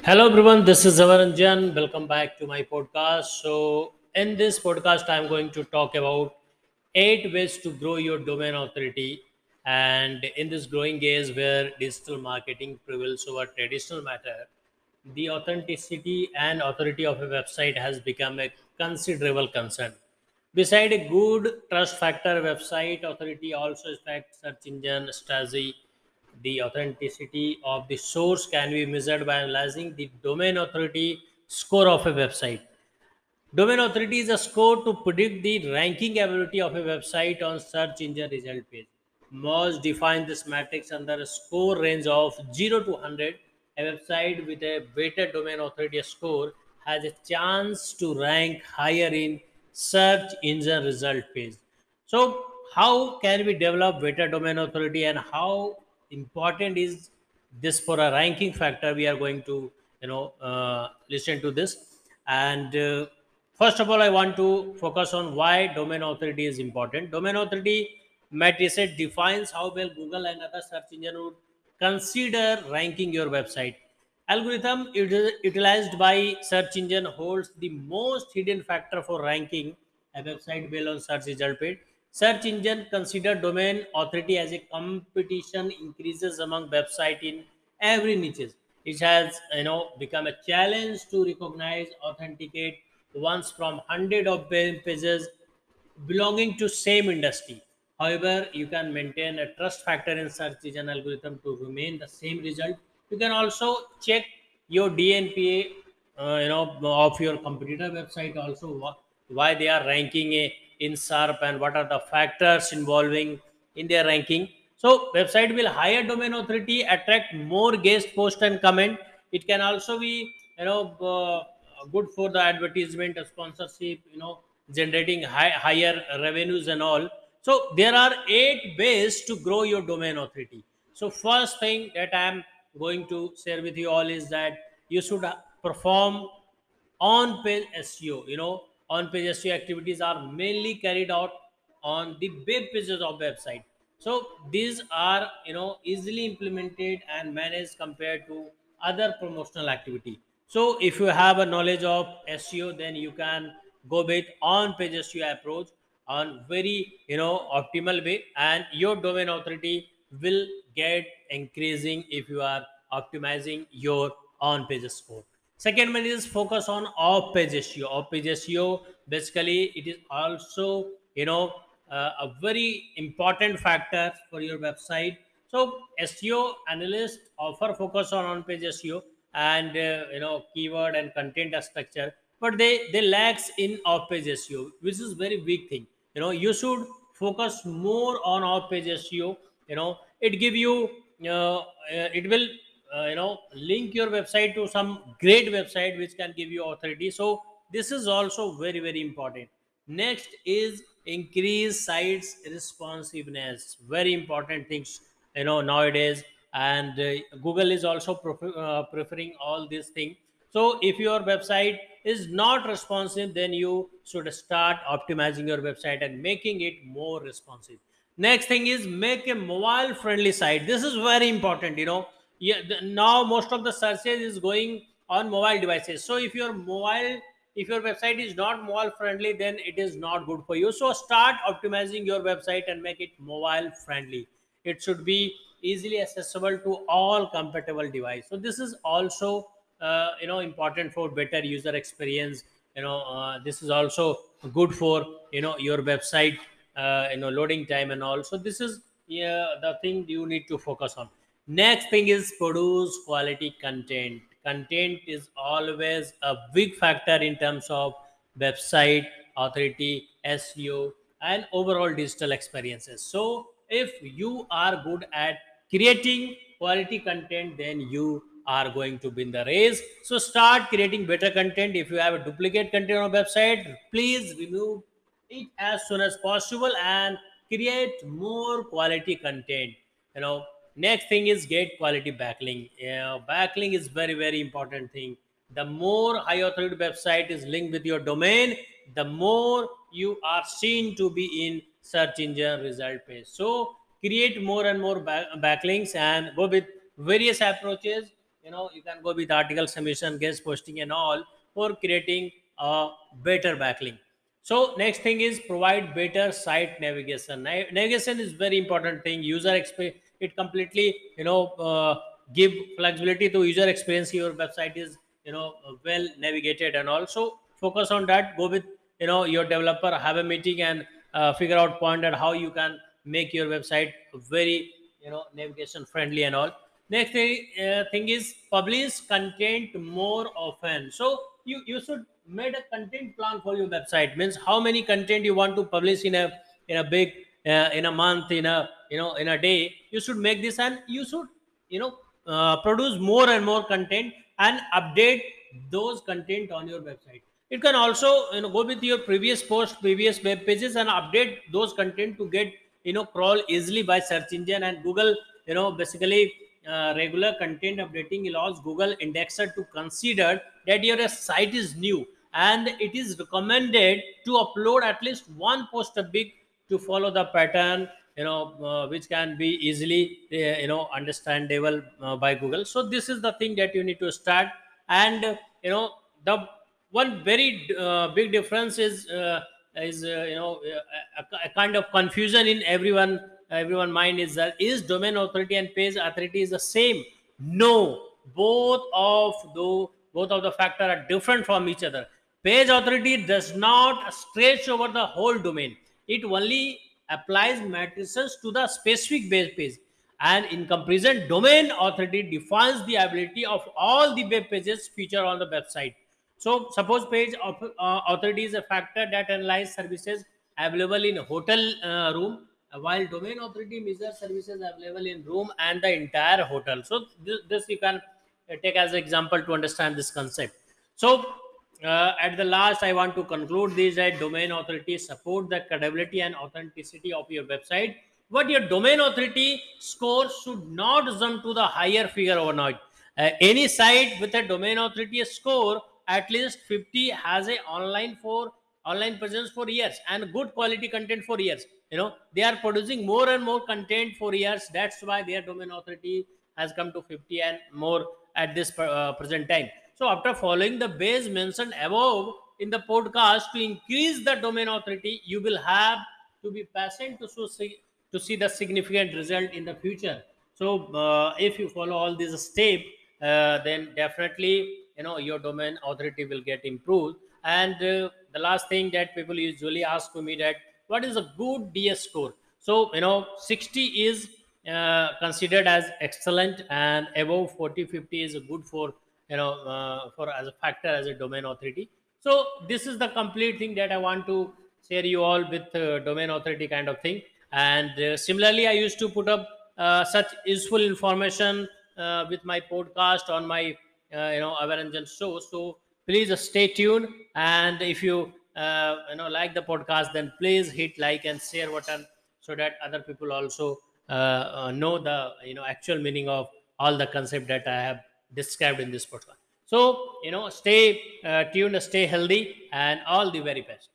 Hello everyone, this is Zavaranjan. Welcome back to my podcast. So, in this podcast, I'm going to talk about 8 ways to grow your domain authority. And in this growing age where digital marketing prevails over traditional matter, the authenticity and authority of a website has become a considerable concern. Beside a good trust factor, website authority also affects search engine strategy. The authenticity of the source can be measured by analyzing the domain authority score of a website. Domain authority is a score to predict the ranking ability of a website on search engine result page. Moz define this matrix under a score range of 0 to 100. A website with a better domain authority score has a chance to rank higher in search engine result page. So, how can we develop better domain authority and how important is this for a ranking factor? We are going to, listen to this. And first of all, I want to focus on why domain authority is important. Domain authority matrix defines how well Google and other search engine would consider ranking your website. Algorithm utilized by search engine holds the most hidden factor for ranking a website well on search result page. Search engine consider domain authority as a competition increases among website in every niches. It has become a challenge to recognize authenticate ones from hundred of pages belonging to same industry. However, you can maintain a trust factor in search engine algorithm to remain the same result. You can also check your DNPA, of your competitor website also why they are ranking in SERP and what are the factors involving in their ranking. So, website will higher domain authority, attract more guest post and comment. It can also be good for the advertisement sponsorship, generating higher revenues and all. So there are 8 ways to grow your domain authority. So first thing that I am going to share with you all is that you should perform on page SEO. On page SEO activities are mainly carried out on the web pages of website. So these are easily implemented and managed compared to other promotional activity. So if you have a knowledge of SEO, then you can go with on page SEO approach on very optimal way, and your domain authority will get increasing if you are optimizing your on page score. Second one is focus on off page SEO. Off page SEO basically it is also a very important factor for your website. So SEO analysts offer focus on page SEO and keyword and content structure, but they lacks in off page SEO, which is very big thing. You should focus more on off page SEO. It give you it will link your website to some great website which can give you authority. So this is also very very important. Next is increase sites responsiveness, very important things nowadays. And Google is also preferring all these things. So if your website is not responsive, then you should start optimizing your website and making it more responsive. Next thing is make a mobile friendly site. This is very important. Yeah, now most of the searches is going on mobile devices. So if your website is not mobile friendly, then it is not good for you. So start optimizing your website and make it mobile friendly. It should be easily accessible to all compatible device. So this is also important for better user experience. This is also good for your website loading time and all. So this is, yeah, the thing you need to focus on. Next thing is produce quality content. Content is always a big factor in terms of website authority, SEO, and overall digital experiences. So if you are good at creating quality content, then you are going to win the race. So start creating better content. If you have a duplicate content on a website, please remove it as soon as possible and create more quality content. Next thing is get quality backlink. Backlink is very very important thing. The more high authority website is linked with your domain, the more you are seen to be in search engine result page. So create more and more backlinks and go with various approaches. you can go with article submission, guest posting, and all for creating a better backlink. So next thing is provide better site navigation. Navigation is very important thing. User experience, it completely give flexibility to user experience. Your website is well navigated, and also focus on that. Go with your developer, have a meeting, and figure out point at how you can make your website very navigation friendly and all. Next thing is publish content more often. So you should made a content plan for your website. Means how many content you want to publish in a big in a month, in a day. You should make this, and you should produce more and more content and update those content on your website. You can also go with your previous post, previous web pages, and update those content to get crawl easily by search engine and Google. Basically, regular content updating allows Google indexer to consider that your site is new, and it is recommended to upload at least one post a week to follow the pattern, which can be easily understandable by Google. So this is the thing that you need to start. And the one very big difference is a kind of confusion in everyone mind is that is domain authority and page authority is the same. No, both of the factor are different from each other. Page authority does not stretch over the whole domain. It only applies matrices to the specific base page. And in comparison, domain authority defines the ability of all the web pages featured on the website. So, suppose authority is a factor that analyzes services available in hotel room, while domain authority measures services available in room and the entire hotel. So, this you can take as an example to understand this concept. So, at the last, I want to conclude this that domain authority support the credibility and authenticity of your website. But your domain authority score should not jump to the higher figure overnight. Any site with a domain authority score at least 50 has a online presence for years and good quality content for years. They are producing more and more content for years. That's why their domain authority has come to 50 and more at this present time. So after following the base mentioned above in the podcast, to increase the domain authority, you will have to be patient to see the significant result in the future. So if you follow all these steps, then definitely your domain authority will get improved. And the last thing that people usually ask to me that what is a good DS score. So 60 is considered as excellent, and above 40 50 is good for for as a factor as a domain authority. So this is the complete thing that I want to share you all with domain authority kind of thing. And similarly, I used to put up such useful information with my podcast on my Awareness show. So please stay tuned, and if you like the podcast, then please hit like and share button so that other people also know the actual meaning of all the concept that I have described in this podcast. So stay tuned, stay healthy, and all the very best.